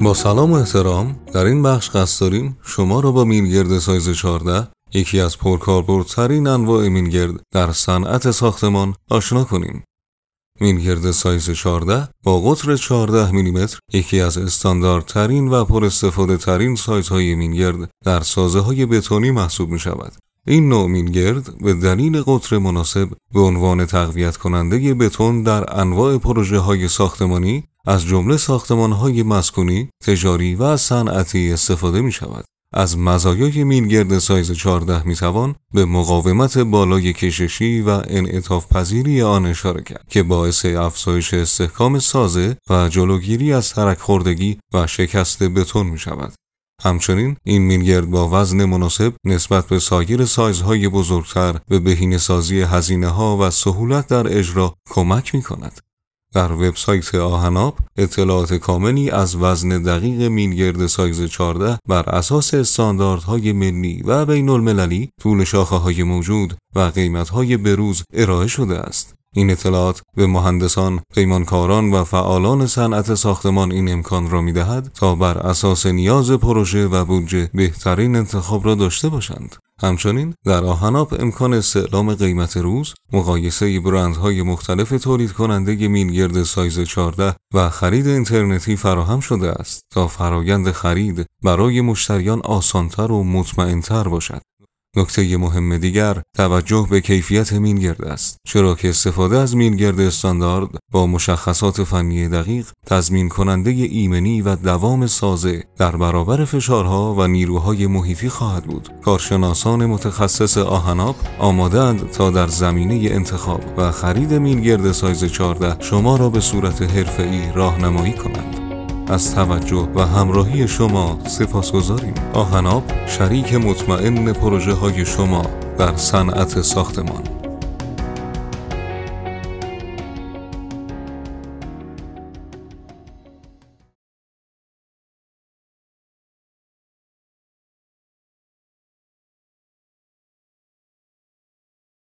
با سلام و احترام، در این بخش قصد داریم شما را با میلگرد سایز 14، یکی از پرکاربردترین انواع میلگرد در صنعت ساختمان آشنا کنیم. میلگرد سایز 14 با قطر 14 میلیمتر یکی از استانداردترین و پر استفاده ترین سایزهای میلگرد در سازه‌های بتونی محسوب می شود. این نوع میلگرد به دلیل قطر مناسب به عنوان تقویت کننده بتون در انواع پروژه‌های ساختمانی از جمله ساختمان‌های مسکونی، تجاری و صنعتی استفاده می‌شود. از مزایای میلگرد سایز 14 می‌توان به مقاومت بالای کششی و انعطاف پذیری آن اشاره کرد که باعث افزایش استحکام سازه و جلوگیری از ترک خوردگی و شکست بتون می‌شود. همچنین این میلگرد با وزن مناسب نسبت به سایر سایزهای بزرگتر به بهینه‌سازی هزینه‌ها و سهولت در اجرا کمک می‌کند. در وبسایت آهناب اطلاعات کاملی از وزن دقیق میلگرد سایز 14 بر اساس استانداردهای ملی و بین المللی، طول شاخه‌های موجود و قیمت‌های بروز ارائه شده است. این اطلاعات به مهندسان، پیمانکاران و فعالان صنعت ساختمان این امکان را می‌دهد تا بر اساس نیاز پروژه و بودجه بهترین انتخاب را داشته باشند. همچنین در آهناب امکان استعلام قیمت روز، مقایسه برندهای مختلف تولید کننده میلگرد سایز 14 و خرید اینترنتی فراهم شده است تا فرایند خرید برای مشتریان آسان‌تر و مطمئن‌تر باشد. نکته مهم دیگر توجه به کیفیت میلگرد است، چرا که استفاده از میلگرد استاندارد با مشخصات فنی دقیق تضمین کننده ایمنی و دوام سازه در برابر فشارها و نیروهای محیطی خواهد بود. کارشناسان متخصص آهناب آماده‌اند تا در زمینه انتخاب و خرید میلگرد سایز 14 شما را به صورت حرفه‌ای راهنمایی کنند. از توجه و همراهی شما سپاسگزاریم. آهناب، شریک مطمئن پروژه های شما در صنعت ساختمان.